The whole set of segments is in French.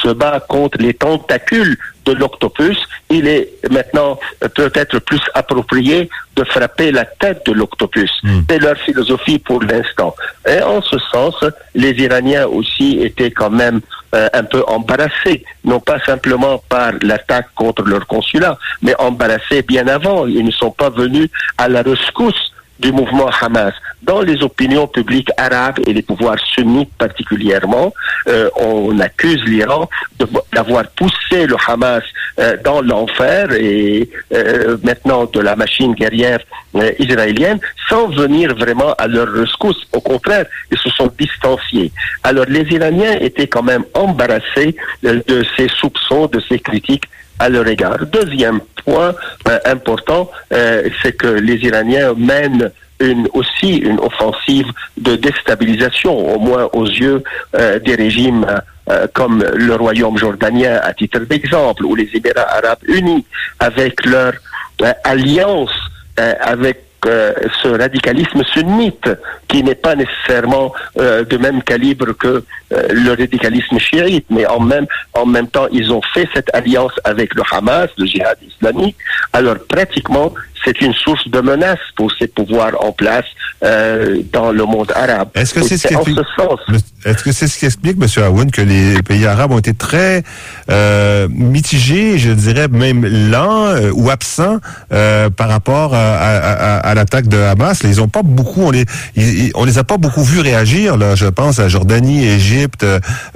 se bat contre les tentacules de l'octopus, il est maintenant peut-être plus approprié de frapper la tête de l'octopus. C'est leur philosophie pour l'instant. Et en ce sens, les Iraniens aussi étaient quand même un peu embarrassés, non pas simplement par l'attaque contre leur consulat, mais embarrassés bien avant. Ils ne sont pas venus à la rescousse du mouvement Hamas. Dans les opinions publiques arabes et les pouvoirs sunnites particulièrement, on accuse l'Iran d'avoir poussé le Hamas dans l'enfer et maintenant de la machine guerrière israélienne sans venir vraiment à leur rescousse. Au contraire, ils se sont distanciés. Alors les Iraniens étaient quand même embarrassés de ces soupçons, de ces critiques à leur égard. Deuxième point important, c'est que les Iraniens mènent aussi une offensive de déstabilisation, au moins aux yeux des régimes comme le royaume jordanien à titre d'exemple, ou les Émirats arabes unis, avec leur alliance avec ce radicalisme sunnite qui n'est pas nécessairement de même calibre que le radicalisme chiite, mais en même temps ils ont fait cette alliance avec le Hamas, le djihad islamique. Alors pratiquement c'est une source de menace pour ces pouvoirs en place dans le monde arabe. Est-ce que c'est ce qui explique, M. Aoun, que les pays arabes ont été très mitigés, je dirais même lents ou absents par rapport à l'attaque de Hamas? Ils ont pas beaucoup, on les a pas beaucoup vus réagir. Là, je pense à Jordanie, Égypte,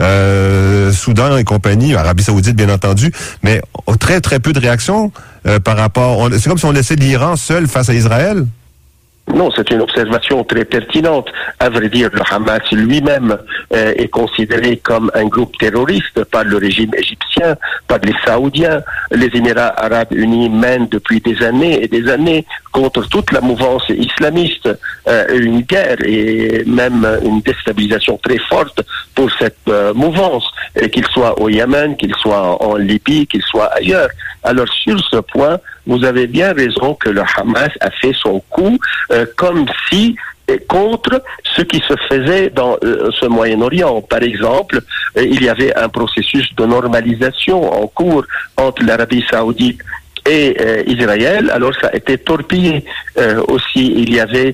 Soudan et compagnie, Arabie Saoudite bien entendu, mais très très peu de réactions par rapport. C'est comme si on laissait l'Iran seul face à Israël. Non, c'est une observation très pertinente. À vrai dire, le Hamas lui-même est considéré comme un groupe terroriste par le régime égyptien, par les Saoudiens. Les Émirats arabes unis mènent depuis des années et des années contre toute la mouvance islamiste une guerre et même une déstabilisation très forte pour cette mouvance, qu'il soit au Yémen, qu'il soit en Libye, qu'il soit ailleurs. Alors sur ce point, vous avez bien raison que le Hamas a fait son coup comme si contre ce qui se faisait dans ce Moyen-Orient. Par exemple, il y avait un processus de normalisation en cours entre l'Arabie Saoudite et Israël, alors ça a été torpillé. Aussi, il y avait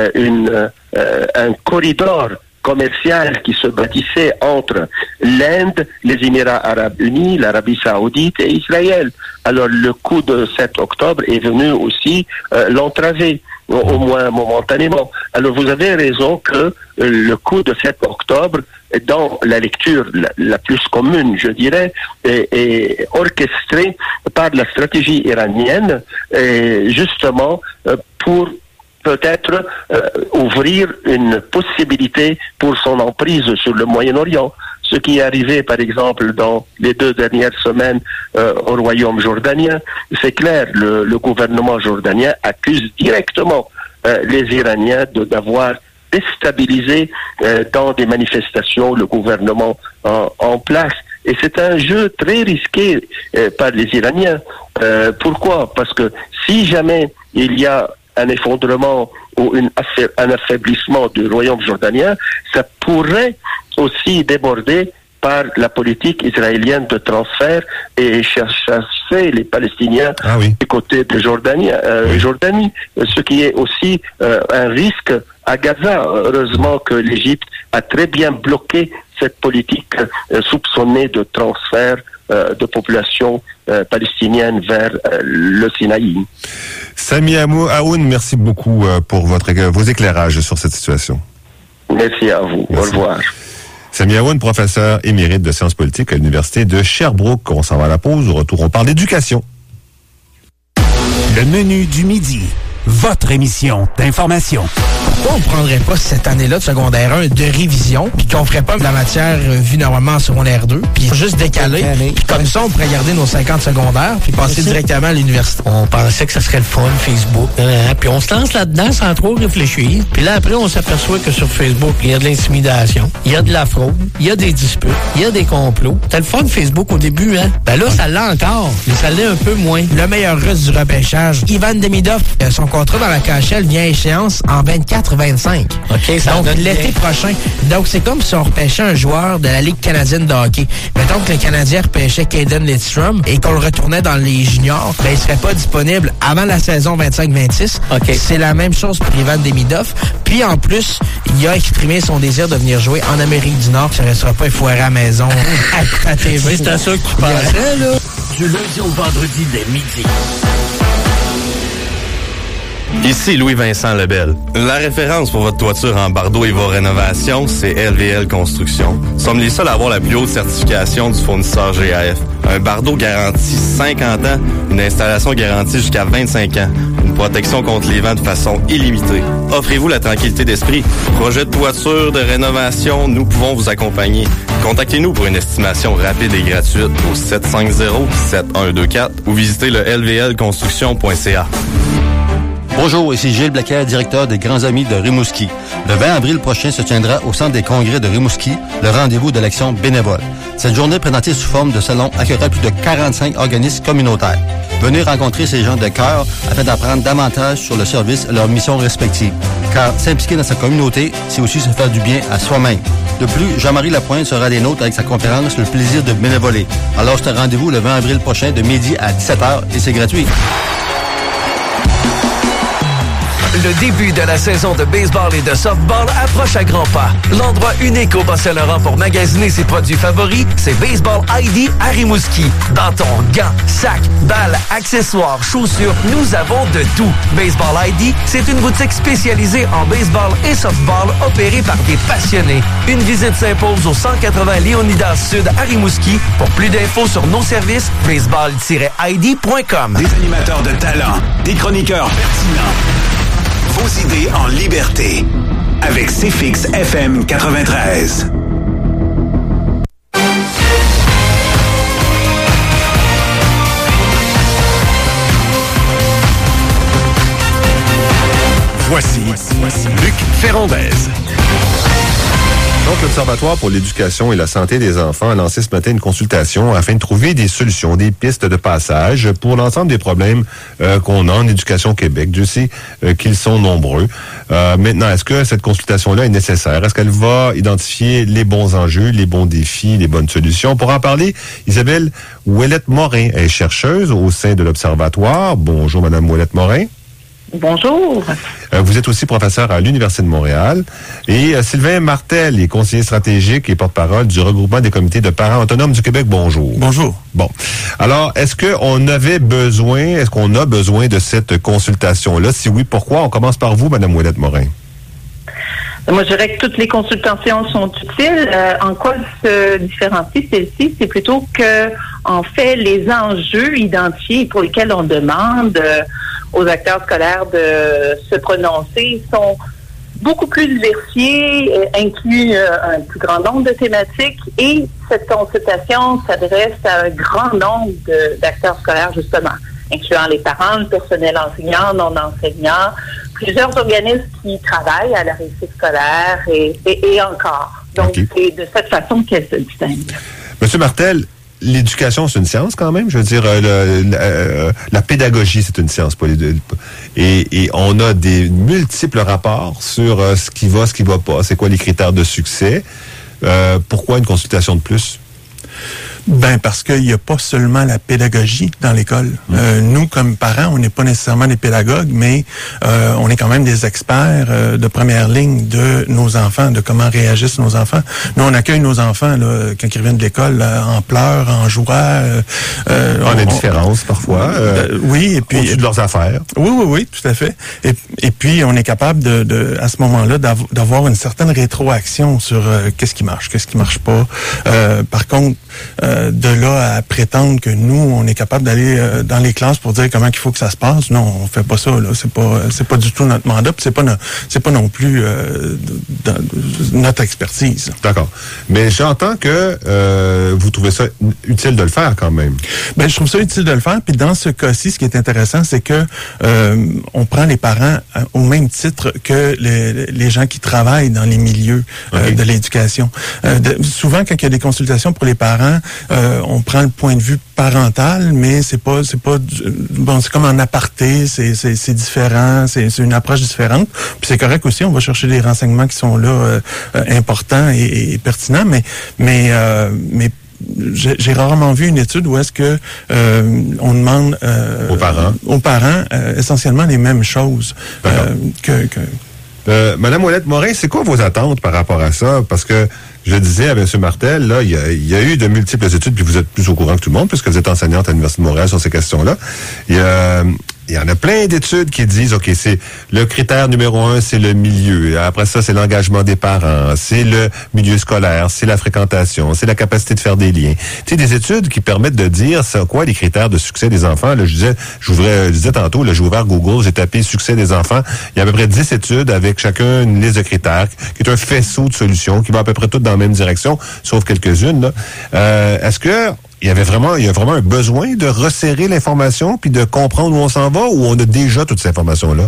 un corridor commercial qui se bâtissait entre l'Inde, les Émirats arabes unis, l'Arabie saoudite et Israël. Alors le coup de 7 octobre est venu aussi l'entraver, au moins momentanément. Alors vous avez raison que le coup de 7 octobre, dans la lecture la plus commune, je dirais, est orchestré par la stratégie iranienne, justement pour peut-être ouvrir une possibilité pour son emprise sur le Moyen-Orient. Ce qui est arrivé, par exemple, dans les 2 dernières semaines au royaume jordanien, c'est clair, le gouvernement jordanien accuse directement les Iraniens d'avoir déstabilisé dans des manifestations le gouvernement en place. Et c'est un jeu très risqué par les Iraniens. Pourquoi? Parce que si jamais il y a un effondrement ou un affaiblissement du royaume jordanien, ça pourrait aussi déborder par la politique israélienne de transfert et chasser les Palestiniens du côté de Jordanie, ce qui est aussi un risque à Gaza. Heureusement que l'Égypte a très bien bloqué cette politique soupçonnée de transfert de population palestinienne vers le Sinaï. Sami Aoun, merci beaucoup pour vos éclairages sur cette situation. Merci à vous. Merci. Au revoir. Sami Aoun, professeur émérite de sciences politiques à l'Université de Sherbrooke. On s'en va à la pause. Au retour, on parle d'éducation. Le menu du midi. Votre émission d'information. Pourquoi on ne prendrait pas cette année-là de secondaire 1 de révision, puis qu'on ferait pas de la matière vue normalement en secondaire 2, puis juste décaler, puis comme ça, on pourrait garder nos 50 secondaires, puis passer directement à l'université. On pensait que ça serait le fun, Facebook, puis on se lance là-dedans sans trop réfléchir, puis là, après, on s'aperçoit que sur Facebook, il y a de l'intimidation, il y a de la fraude, il y a des disputes, il y a des complots. T'as le fun Facebook au début, hein? Ben là, ça l'a encore, mais ça l'est un peu moins. Le meilleur russe du repêchage, Ivan Demidov, son contrat dans la KHL vient à échéance en 24-25. OK, ça donc, donne l'été bien. prochain. Donc, c'est comme si on repêchait un joueur de la Ligue canadienne de hockey. Mettons que le Canadien repêchait Caden Lidstrom et qu'on le retournait dans les juniors, ben, il serait pas disponible avant la saison 25-26. OK. C'est la même chose pour Ivan Demidov. Puis, en plus, il a exprimé son désir de venir jouer en Amérique du Nord. Ça ne restera pas foiré à la maison à la TV. C'est à ça que tu pensais, là? Du lundi au vendredi dès midi. Ici Louis-Vincent Lebel. La référence pour votre toiture en bardeau et vos rénovations, c'est LVL Construction. Nous sommes les seuls à avoir la plus haute certification du fournisseur GAF. Un bardeau garanti 50 ans, une installation garantie jusqu'à 25 ans, une protection contre les vents de façon illimitée. Offrez-vous la tranquillité d'esprit. Projet de toiture, de rénovation, nous pouvons vous accompagner. Contactez-nous pour une estimation rapide et gratuite au 750-7124 ou visitez le lvlconstruction.ca. Bonjour, ici Gilles Blaquet, directeur des Grands Amis de Rimouski. Le 20 avril prochain se tiendra au Centre des congrès de Rimouski le rendez-vous de l'action bénévole. Cette journée présentée sous forme de salon accueillera plus de 45 organismes communautaires. Venez rencontrer ces gens de cœur afin d'apprendre davantage sur le service et leurs missions respectives. Car s'impliquer dans sa communauté, c'est aussi se faire du bien à soi-même. De plus, Jean-Marie Lapointe sera des nôtres avec sa conférence Le plaisir de bénévoler. Alors c'est un rendez-vous le 20 avril prochain de midi à 17h et c'est gratuit. Le début de la saison de baseball et de softball approche à grands pas. L'endroit unique au Bas-Saint-Laurent pour magasiner ses produits favoris, c'est Baseball ID à Rimouski. Bâtons, gants, sacs, balles, accessoires, chaussures, nous avons de tout. Baseball ID, c'est une boutique spécialisée en baseball et softball opérée par des passionnés. Une visite s'impose au 180 Léonidas Sud à Rimouski. Pour plus d'infos sur nos services, baseball-id.com. Des animateurs de talent, des chroniqueurs pertinents. Vos idées en liberté. Avec CFX FM 93. Voici Luc Ferrandez. Donc, l'Observatoire pour l'éducation et la santé des enfants a lancé ce matin une consultation afin de trouver des solutions, des pistes de passage pour l'ensemble des problèmes qu'on a en éducation au Québec. Dieu sait qu'ils sont nombreux. Maintenant, est-ce que cette consultation-là est nécessaire? Est-ce qu'elle va identifier les bons enjeux, les bons défis, les bonnes solutions? Pour en parler, Isabelle Ouellette-Morin est chercheuse au sein de l'Observatoire. Bonjour, Madame Ouellette-Morin. Bonjour. Vous êtes aussi professeur à l'Université de Montréal. Et Sylvain Martel est conseiller stratégique et porte-parole du regroupement des comités de parents autonomes du Québec. Bonjour. Bonjour. Bon. Alors, est-ce qu'on a besoin de cette consultation-là? Si oui, pourquoi? On commence par vous, Mme Ouellette-Morin. Moi, je dirais que toutes les consultations sont utiles. En quoi se différencie celle-ci? C'est plutôt que, en fait, les enjeux identifiés pour lesquels on demande aux acteurs scolaires de se prononcer sont beaucoup plus diversifiés, incluent un plus grand nombre de thématiques et cette consultation s'adresse à un grand nombre d'acteurs scolaires, justement, incluant les parents, le personnel enseignant, non enseignant, plusieurs organismes qui travaillent à la réussite scolaire et encore. Donc, okay. C'est de cette façon qu'elle se distingue. Monsieur Martel, l'éducation, c'est une science quand même. Je veux dire, la pédagogie, c'est une science. Et on a des multiples rapports sur ce qui va pas. C'est quoi les critères de succès? Pourquoi une consultation de plus? Ben parce qu'il n'y a pas seulement la pédagogie dans l'école. Nous, comme parents, on n'est pas nécessairement des pédagogues, mais on est quand même des experts de première ligne de nos enfants, de comment réagissent nos enfants. Nous, on accueille nos enfants là, quand ils reviennent de l'école en pleurs, en joie. En indifférence parfois. Oui, et puis au-dessus de leurs affaires. Oui, tout à fait. Et puis, on est capable de à ce moment-là, d'avoir une certaine rétroaction sur qu'est-ce qui marche pas. Par contre, de là à prétendre que nous, on est capable d'aller dans les classes pour dire comment il faut que ça se passe, non, on fait pas ça. Là, c'est pas du tout notre mandat, puis c'est pas non plus notre expertise. D'accord. Mais j'entends que vous trouvez ça utile de le faire quand même. Ben, je trouve ça utile de le faire. Puis dans ce cas-ci, ce qui est intéressant, c'est que on prend les parents au même titre que les gens qui travaillent dans les milieux de l'éducation. Souvent, quand il y a des consultations pour les parents, souvent, on prend le point de vue parental, mais c'est comme en aparté, c'est différent, c'est une approche différente. Puis c'est correct aussi, on va chercher des renseignements qui sont là importants et pertinents, mais j'ai rarement vu une étude où est-ce que on demande aux parents essentiellement les mêmes choses Madame Ouellette-Morin, c'est quoi vos attentes par rapport à ça? Parce que je disais à M. Martel, là, il y a eu de multiples études, puis vous êtes plus au courant que tout le monde, puisque vous êtes enseignante à l'Université de Montréal sur ces questions-là. Il y en a plein d'études qui disent, OK, c'est le critère numéro 1, c'est le milieu. Après ça, c'est l'engagement des parents, c'est le milieu scolaire, c'est la fréquentation, c'est la capacité de faire des liens. Tu sais, des études qui permettent de dire c'est quoi les critères de succès des enfants. Là, je disais tantôt, là, j'ai ouvert Google, j'ai tapé succès des enfants. Il y a à peu près 10 études avec chacun une liste de critères, qui est un faisceau de solutions, qui va à peu près toutes dans la même direction, sauf quelques-unes, là. Est-ce que il y a vraiment un besoin de resserrer l'information puis de comprendre où on s'en va, ou on a déjà toute cette information-là?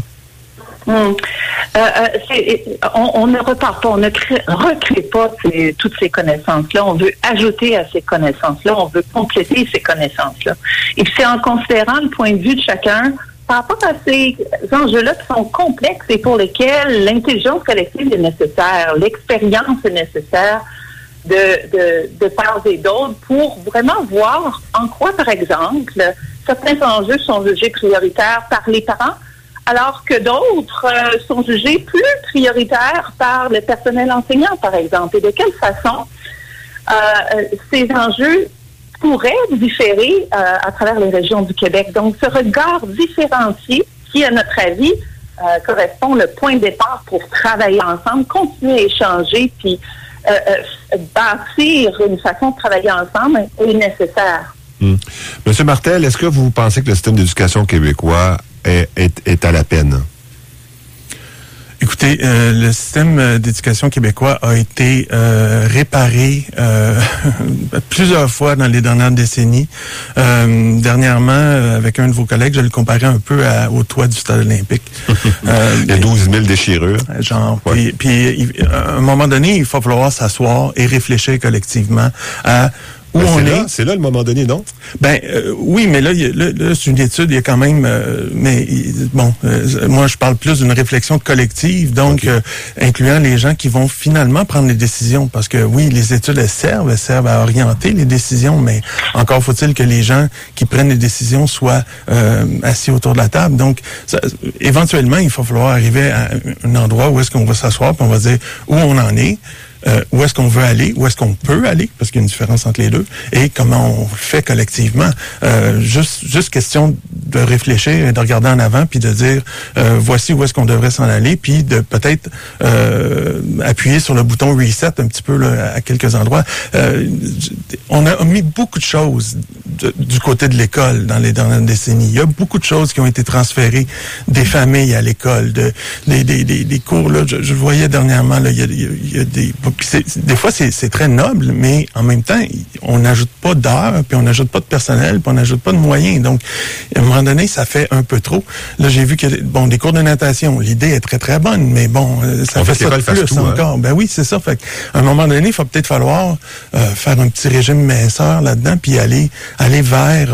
On ne repart pas, on ne recrée pas toutes ces connaissances-là. On veut ajouter à ces connaissances-là, on veut compléter ces connaissances-là. Et puis c'est en considérant le point de vue de chacun par rapport à ces enjeux-là qui sont complexes et pour lesquels l'intelligence collective est nécessaire, l'expérience est nécessaire de part et d'autre pour vraiment voir en quoi, par exemple, certains enjeux sont jugés prioritaires par les parents, alors que d'autres sont jugés plus prioritaires par le personnel enseignant, par exemple. Et de quelle façon ces enjeux pourraient différer à travers les régions du Québec. Donc, ce regard différencié qui, à notre avis, correspond le point de départ pour travailler ensemble, continuer à échanger, puis bâtir une façon de travailler ensemble est nécessaire. Monsieur Martel, est-ce que vous pensez que le système d'éducation québécois est à la peine? Écoutez, le système d'éducation québécois a été réparé plusieurs fois dans les dernières décennies. Dernièrement, avec un de vos collègues, je le comparais un peu au toit du stade olympique. Il y a 12 000 déchirures. Genre, ouais. Puis à un moment donné, il va falloir s'asseoir et réfléchir collectivement à où on est. C'est là le moment donné, non? Oui, mais là, c'est une étude, il y a quand même... moi, je parle plus d'une réflexion collective, donc incluant les gens qui vont finalement prendre les décisions. Parce que oui, les études, elles servent à orienter les décisions, mais encore faut-il que les gens qui prennent les décisions soient assis autour de la table. Donc, éventuellement, il va falloir arriver à un endroit où est-ce qu'on va s'asseoir, puis on va dire où on en est, où est-ce qu'on veut aller, où est-ce qu'on peut aller, parce qu'il y a une différence entre les deux, et comment on fait collectivement. Juste question de réfléchir et de regarder en avant, puis de dire voici où est-ce qu'on devrait s'en aller, puis de peut-être appuyer sur le bouton reset un petit peu là, à quelques endroits. On a mis beaucoup de choses du côté de l'école dans les dernières décennies. Il y a beaucoup de choses qui ont été transférées des familles à l'école, des cours. Là, je voyais dernièrement, là, il y a des fois, c'est très noble, mais en même temps, on n'ajoute pas d'heures, puis on n'ajoute pas de personnel, puis on n'ajoute pas de moyens. Donc, à un moment donné, ça fait un peu trop. Là, j'ai vu que, des cours de natation, l'idée est très, très bonne, mais bon, ça fait ça de plus encore. Hein? Ben oui, c'est ça. Fait qu'à un moment donné, il va peut-être falloir faire un petit régime minceur là-dedans, puis aller vers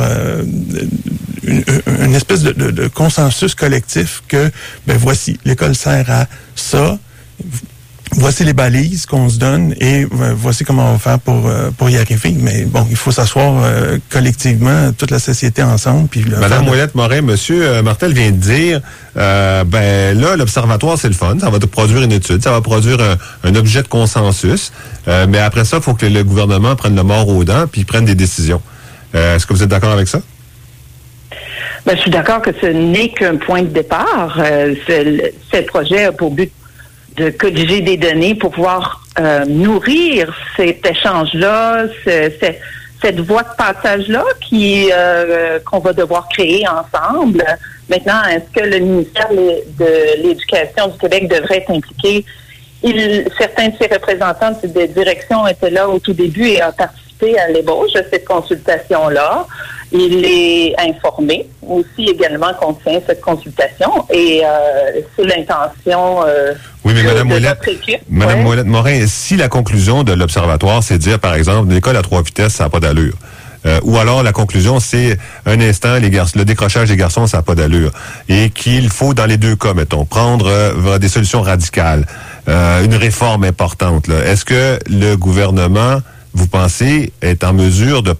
une espèce de consensus collectif que, voici, l'école sert à ça. Voici les balises qu'on se donne et voici comment on va faire pour y arriver. Mais bon, il faut s'asseoir collectivement, toute la société ensemble. Puis Madame Ouellette-Morin, Monsieur Martel vient de dire, là, l'observatoire, c'est le fun. Ça va produire une étude, ça va produire un objet de consensus. Mais après ça, il faut que le gouvernement prenne le mort aux dents puis prenne des décisions. Est-ce que vous êtes d'accord avec ça? Je suis d'accord que ce n'est qu'un point de départ. Ce projet a pour but de colliger des données pour pouvoir nourrir cet échange-là, cette voie de passage-là qu'on va devoir créer ensemble. Maintenant, est-ce que le ministère de l'Éducation du Québec devrait être impliqué? Certains de ses représentants de direction étaient là au tout début et ont participé à l'ébauche de cette consultation-là. Il est informé aussi également qu'on tient cette consultation et sous l'intention oui, mais Mme Ouellette-Morin, si la conclusion de l'Observatoire, c'est de dire, par exemple, l'école à 3 vitesses, ça n'a pas d'allure. Ou alors la conclusion, c'est un instant, le décrochage des garçons, ça n'a pas d'allure. Et qu'il faut, dans les deux cas, mettons, prendre des solutions radicales, une réforme importante. Là. Est-ce que le gouvernement, vous pensez, est en mesure de